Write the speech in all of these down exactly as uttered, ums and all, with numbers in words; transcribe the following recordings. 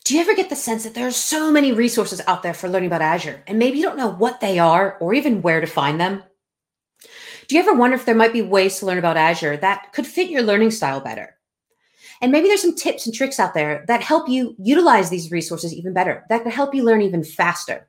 Do you ever get the sense that there are so many resources out there for learning about Azure, and maybe you don't know what they are or even where to find them? Do you ever wonder if there might be ways to learn about Azure that could fit your learning style better? And maybe there's some tips and tricks out there that help you utilize these resources even better, that could help you learn even faster.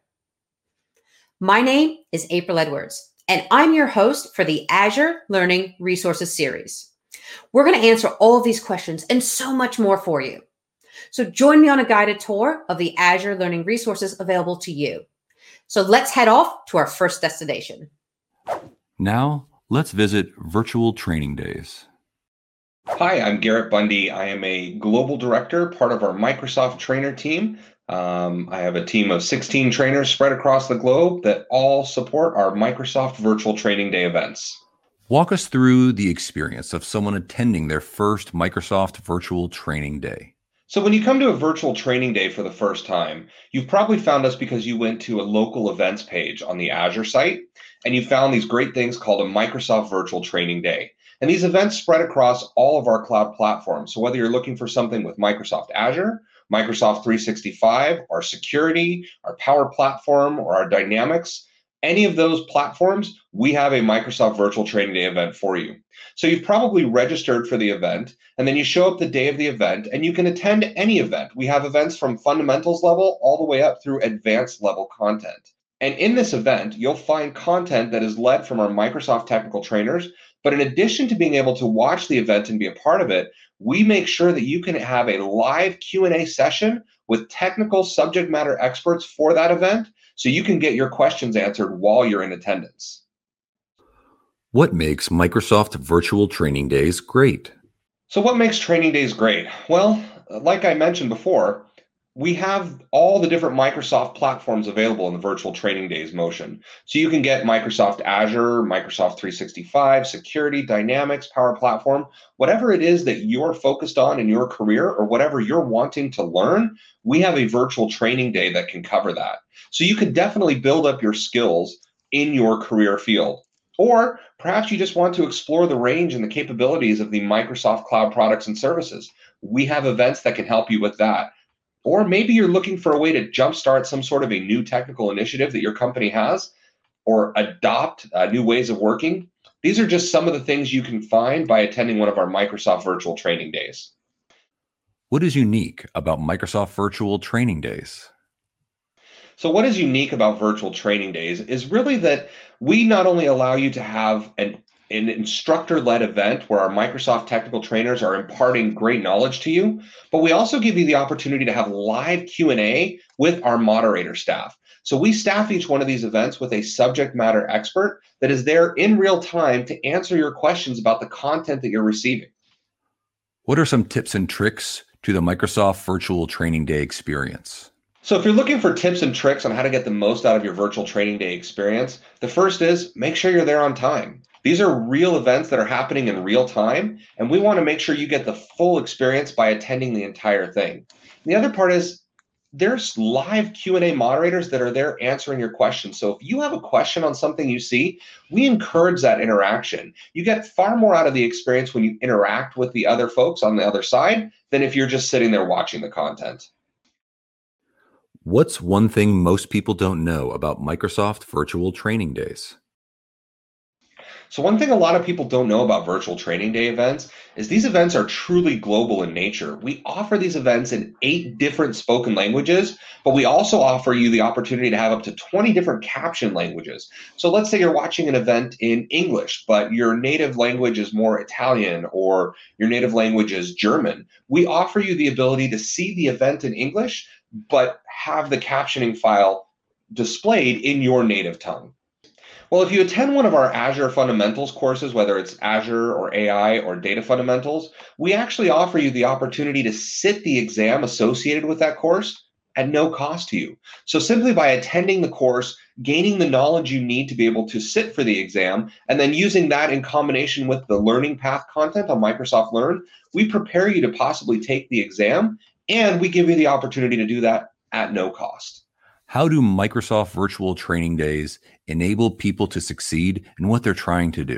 My name is April Edwards, and I'm your host for the Azure Learning Resources series. We're going to answer all of these questions and so much more for you. So join me on a guided tour of the Azure Learning Resources available to you. So let's head off to our first destination. Now, let's visit virtual training days. Hi, I'm Garrett Bundy. I am a global director, part of our Microsoft trainer team. Um, I have a team of sixteen trainers spread across the globe that all support our Microsoft Virtual Training Day events. Walk us through the experience of someone attending their first Microsoft Virtual Training Day. So when you come to a virtual training day for the first time, you've probably found us because you went to a local events page on the Azure site, and you found these great things called a Microsoft Virtual Training Day. And these events spread across all of our cloud platforms. So whether you're looking for something with Microsoft Azure, Microsoft three sixty-five, our security, our Power Platform, or our Dynamics, any of those platforms, we have a Microsoft Virtual Training Day event for you. So you've probably registered for the event, and then you show up the day of the event, and you can attend any event. We have events from fundamentals level all the way up through advanced level content. And in this event, you'll find content that is led from our Microsoft technical trainers. But in addition to being able to watch the event and be a part of it, we make sure that you can have a live Q and A session with technical subject matter experts for that event, so you can get your questions answered while you're in attendance. What makes Microsoft Virtual Training Days great? So what makes training days great? Well, like I mentioned before, we have all the different Microsoft platforms available in the virtual training days motion. So you can get Microsoft Azure, Microsoft three sixty-five, security, Dynamics, Power Platform, whatever it is that you're focused on in your career or whatever you're wanting to learn, we have a virtual training day that can cover that. So you can definitely build up your skills in your career field. Or perhaps you just want to explore the range and the capabilities of the Microsoft Cloud products and services. We have events that can help you with that. Or maybe you're looking for a way to jumpstart some sort of a new technical initiative that your company has, or adopt uh, new ways of working. These are just some of the things you can find by attending one of our Microsoft Virtual Training Days. What is unique about Microsoft Virtual Training Days? So what is unique about virtual training days is really that we not only allow you to have an, an instructor-led event where our Microsoft technical trainers are imparting great knowledge to you, but we also give you the opportunity to have live Q and A with our moderator staff. So we staff each one of these events with a subject matter expert that is there in real time to answer your questions about the content that you're receiving. What are some tips and tricks to the Microsoft Virtual Training Day experience? So if you're looking for tips and tricks on how to get the most out of your virtual training day experience, the first is make sure you're there on time. These are real events that are happening in real time, and we want to make sure you get the full experience by attending the entire thing. The other part is there's live Q and A moderators that are there answering your questions. So if you have a question on something you see, we encourage that interaction. You get far more out of the experience when you interact with the other folks on the other side than if you're just sitting there watching the content. What's one thing most people don't know about Microsoft Virtual Training Days? So one thing a lot of people don't know about virtual training day events is these events are truly global in nature. We offer these events in eight different spoken languages, but we also offer you the opportunity to have up to twenty different caption languages. So let's say you're watching an event in English, but your native language is more Italian or your native language is German. We offer you the ability to see the event in English, but have the captioning file displayed in your native tongue. Well, if you attend one of our Azure Fundamentals courses, whether it's Azure or A I or Data Fundamentals, we actually offer you the opportunity to sit the exam associated with that course at no cost to you. So simply by attending the course, gaining the knowledge you need to be able to sit for the exam, and then using that in combination with the learning path content on Microsoft Learn, we prepare you to possibly take the exam, and we give you the opportunity to do that at no cost. How do Microsoft Virtual Training Days enable people to succeed in what they're trying to do?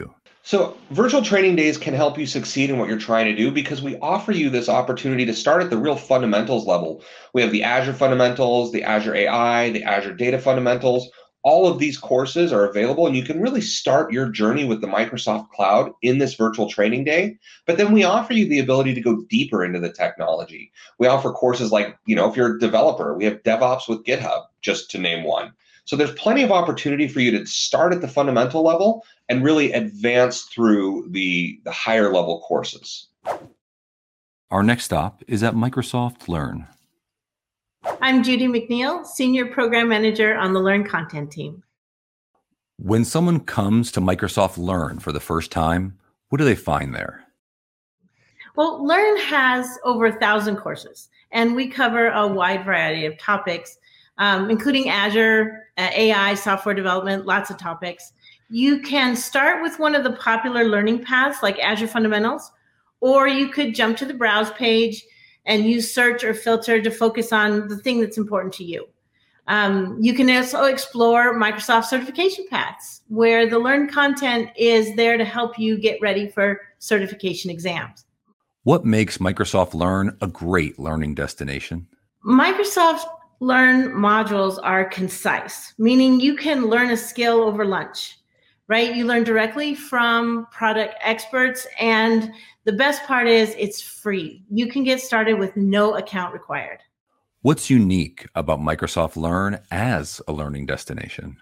So, virtual training days can help you succeed in what you're trying to do because we offer you this opportunity to start at the real fundamentals level. We have the Azure fundamentals, the Azure A I, the Azure data fundamentals. All of these courses are available, and you can really start your journey with the Microsoft Cloud in this virtual training day. But then we offer you the ability to go deeper into the technology. We offer courses like, you know, if you're a developer, we have DevOps with GitHub, just to name one. So there's plenty of opportunity for you to start at the fundamental level and really advance through the, the higher level courses. Our next stop is at Microsoft Learn. I'm Judy McNeil, Senior Program Manager on the Learn content team. When someone comes to Microsoft Learn for the first time, what do they find there? Well, Learn has over a thousand courses, and we cover a wide variety of topics, um, including Azure, uh, A I, software development, lots of topics. You can start with one of the popular learning paths like Azure Fundamentals, or you could jump to the Browse page and use search or filter to focus on the thing that's important to you. Um, you can also explore Microsoft certification paths, where the Learn content is there to help you get ready for certification exams. What makes Microsoft Learn a great learning destination? Microsoft Learn modules are concise, meaning you can learn a skill over lunch, right? You learn directly from product experts, and the best part is it's free. You can get started with no account required. What's unique about Microsoft Learn as a learning destination?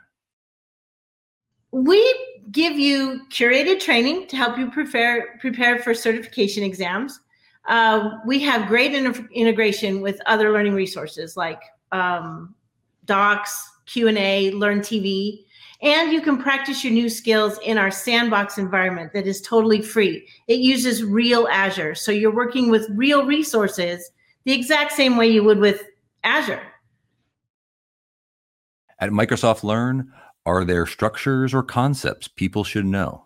We give you curated training to help you prepare, prepare for certification exams. Uh, we have great in- integration with other learning resources like um, Docs, Q and A, Learn T V, and you can practice your new skills in our sandbox environment that is totally free. It uses real Azure, so you're working with real resources the exact same way you would with Azure. At Microsoft Learn, are there structures or concepts people should know?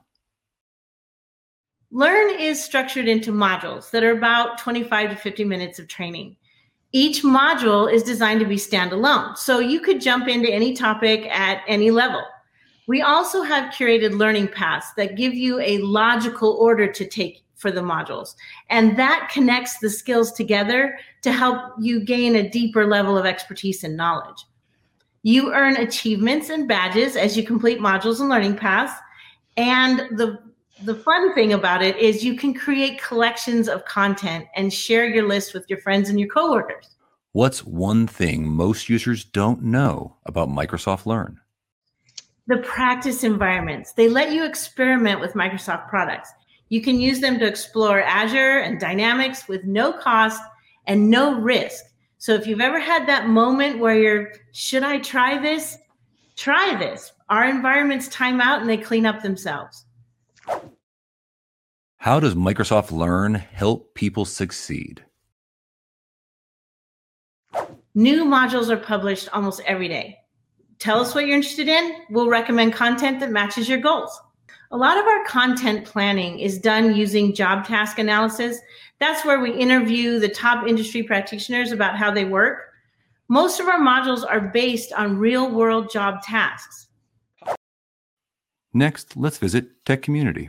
Learn is structured into modules that are about twenty-five to fifty minutes of training. Each module is designed to be standalone, so you could jump into any topic at any level. We also have curated learning paths that give you a logical order to take for the modules, and that connects the skills together to help you gain a deeper level of expertise and knowledge. You earn achievements and badges as you complete modules and learning paths, and the The fun thing about it is you can create collections of content and share your list with your friends and your coworkers. What's one thing most users don't know about Microsoft Learn? The practice environments. They let you experiment with Microsoft products. You can use them to explore Azure and Dynamics with no cost and no risk. So if you've ever had that moment where you're, should I try this? Try this. Our environments time out and they clean up themselves. How does Microsoft Learn help people succeed? New modules are published almost every day. Tell us what you're interested in. We'll recommend content that matches your goals. A lot of our content planning is done using job task analysis. That's where we interview the top industry practitioners about how they work. Most of our modules are based on real-world job tasks. Next, let's visit Tech Community.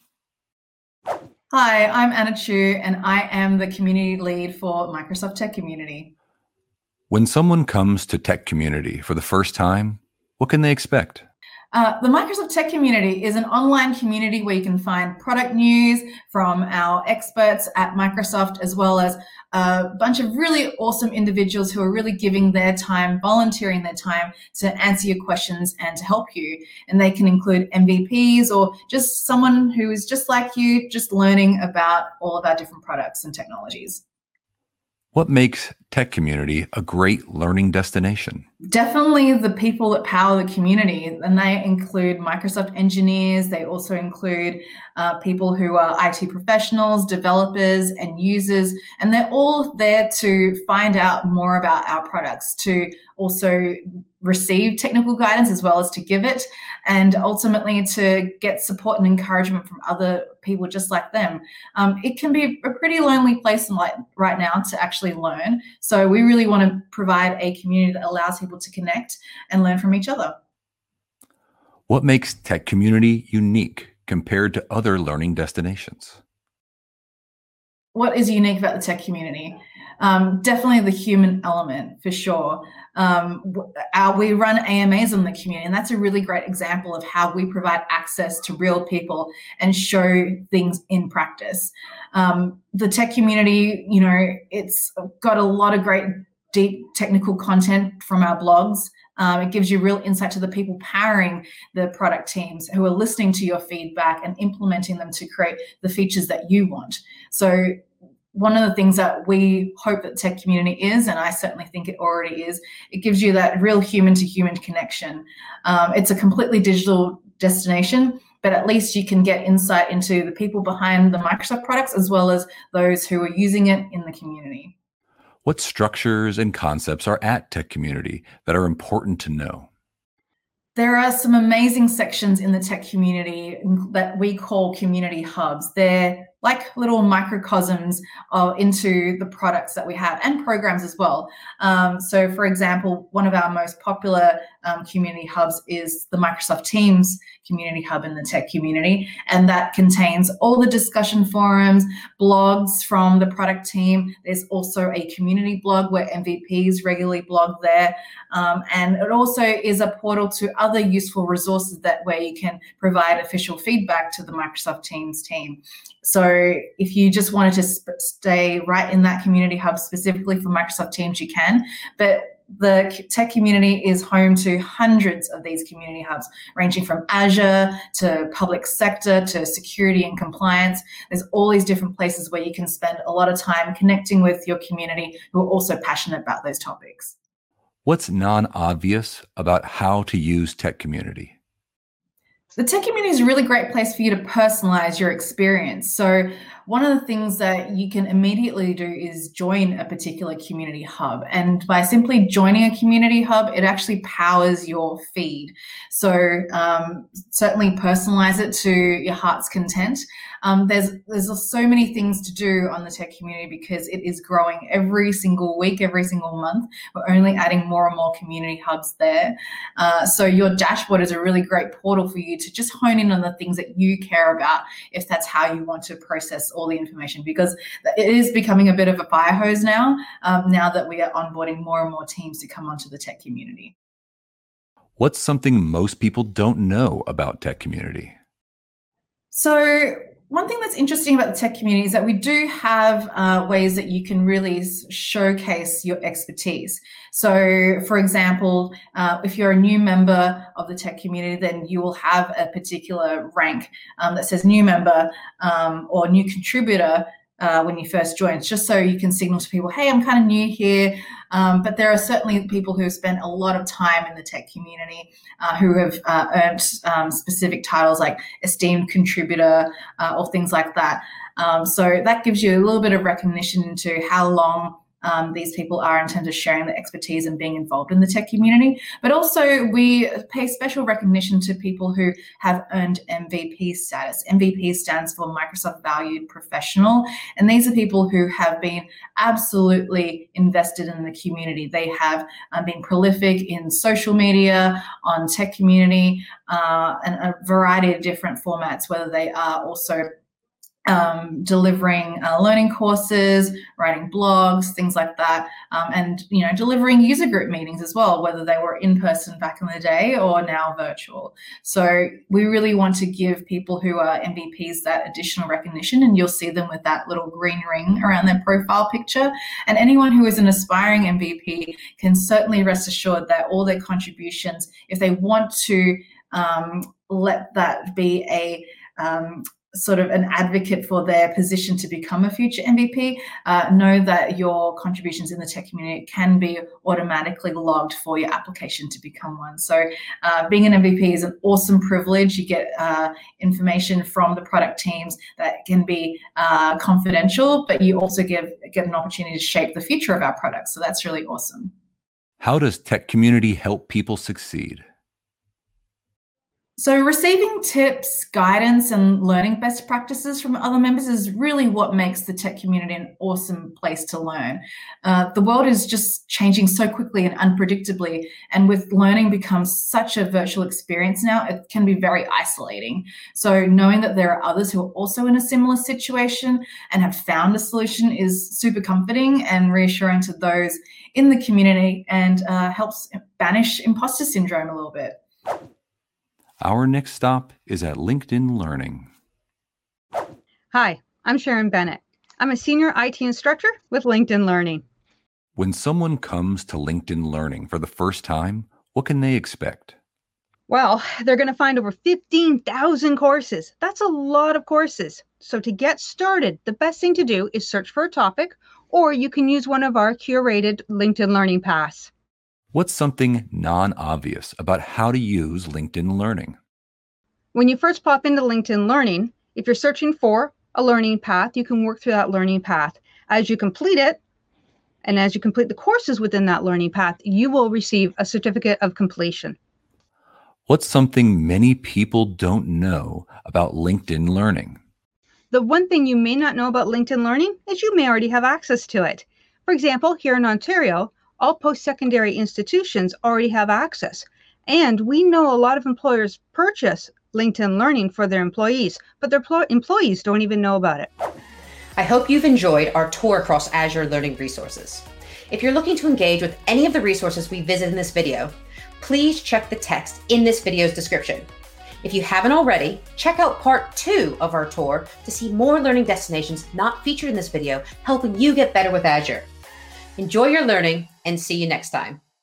Hi, I'm Anna Chu, and I am the community lead for Microsoft Tech Community. When someone comes to Tech Community for the first time, what can they expect? Uh, the Microsoft Tech Community is an online community where you can find product news from our experts at Microsoft, as well as a bunch of really awesome individuals who are really giving their time, volunteering their time to answer your questions and to help you. And they can include M V Ps or just someone who is just like you, just learning about all of our different products and technologies. What makes Tech Community a great learning destination? Definitely the people that power the community, and they include Microsoft engineers. They also include uh, people who are I T professionals, developers, and users, and they're all there to find out more about our products, to also receive technical guidance as well as to give it, and ultimately to get support and encouragement from other people just like them. Um, it can be a pretty lonely place in like right now to actually learn. So we really want to provide a community that allows people to connect and learn from each other. What makes Tech Community unique compared to other learning destinations? What is unique about the tech community? Um, definitely the human element, for sure. Um, our, we run A M As in the community, and that's a really great example of how we provide access to real people and show things in practice. Um, the tech community, you know, it's got a lot of great deep technical content from our blogs. Um, it gives you real insight to the people powering the product teams who are listening to your feedback and implementing them to create the features that you want. So one of the things that we hope that the tech community is, and I certainly think it already is, it gives you that real human-to-human connection. Um, it's a completely digital destination, but at least you can get insight into the people behind the Microsoft products as well as those who are using it in the community. What structures and concepts are at Tech Community that are important to know? There are some amazing sections in the tech community that we call community hubs. They're like little microcosms uh, into the products that we have and programs as well. Um, so for example, one of our most popular um, community hubs is the Microsoft Teams community hub in the tech community. And that contains all the discussion forums, blogs from the product team. There's also a community blog where M V Ps regularly blog there. Um, and it also is a portal to other useful resources that where you can provide official feedback to the Microsoft Teams team. So if you just wanted to sp- stay right in that community hub specifically for Microsoft Teams, you can. But the tech community is home to hundreds of these community hubs, ranging from Azure to public sector to security and compliance. There's all these different places where you can spend a lot of time connecting with your community who are also passionate about those topics. What's non-obvious about how to use Tech Community? The tech community is a really great place for you to personalize your experience. So one of the things that you can immediately do is join a particular community hub. And by simply joining a community hub, it actually powers your feed. So um, certainly personalize it to your heart's content. Um, there's there's so many things to do on the tech community because it is growing every single week, every single month. We're only adding more and more community hubs there. Uh, so your dashboard is a really great portal for you to just hone in on the things that you care about if that's how you want to process all the information, because it is becoming a bit of a fire hose now, um, now that we are onboarding more and more teams to come onto the tech community. What's something most people don't know about Tech Community? So one thing that's interesting about the tech community is that we do have uh, ways that you can really showcase your expertise. So, for example, uh, if you're a new member of the tech community, then you will have a particular rank um, that says new member um, or new contributor uh, when you first join, just so you can signal to people, hey, I'm kind of new here. Um, but there are certainly people who have spent a lot of time in the tech community uh, who have uh, earned um, specific titles like esteemed contributor uh, or things like that. Um, so that gives you a little bit of recognition into how long Um, these people are in terms of sharing their expertise and being involved in the tech community. But also we pay special recognition to people who have earned M V P status. M V P stands for Microsoft Valued Professional. And these are people who have been absolutely invested in the community. They have um, been prolific in social media, on tech community, uh, and a variety of different formats, whether they are also Um, delivering uh, learning courses, writing blogs, things like that, um, and you know, delivering user group meetings as well, whether they were in person back in the day or now virtual. So we really want to give people who are M V Ps that additional recognition, and you'll see them with that little green ring around their profile picture. And anyone who is an aspiring M V P can certainly rest assured that all their contributions, if they want to um, let that be a um, sort of an advocate for their position to become a future M V P, uh, know that your contributions in the tech community can be automatically logged for your application to become one. So uh, being an M V P is an awesome privilege. You get uh, information from the product teams that can be uh, confidential, but you also give, get an opportunity to shape the future of our products. So that's really awesome. How does Tech Community help people succeed? So receiving tips, guidance, and learning best practices from other members is really what makes the tech community an awesome place to learn. Uh, the world is just changing so quickly and unpredictably, and with learning becomes such a virtual experience now, it can be very isolating. So knowing that there are others who are also in a similar situation and have found a solution is super comforting and reassuring to those in the community, and uh, helps banish imposter syndrome a little bit. Our next stop is at LinkedIn Learning. Hi, I'm Sharon Bennett. I'm a senior I T instructor with LinkedIn Learning. When someone comes to LinkedIn Learning for the first time, what can they expect? Well, they're going to find over fifteen thousand courses. That's a lot of courses. So to get started, the best thing to do is search for a topic, or you can use one of our curated LinkedIn Learning Paths. What's something non-obvious about how to use LinkedIn Learning? When you first pop into LinkedIn Learning, if you're searching for a learning path, you can work through that learning path. As you complete it, and as you complete the courses within that learning path, you will receive a certificate of completion. What's something many people don't know about LinkedIn Learning? The one thing you may not know about LinkedIn Learning is you may already have access to it. For example, here in Ontario, all post-secondary institutions already have access. And we know a lot of employers purchase LinkedIn Learning for their employees, but their pl- employees don't even know about it. I hope you've enjoyed our tour across Azure learning resources. If you're looking to engage with any of the resources we visit in this video, please check the text in this video's description. If you haven't already, check out part two of our tour to see more learning destinations not featured in this video, helping you get better with Azure. Enjoy your learning and see you next time.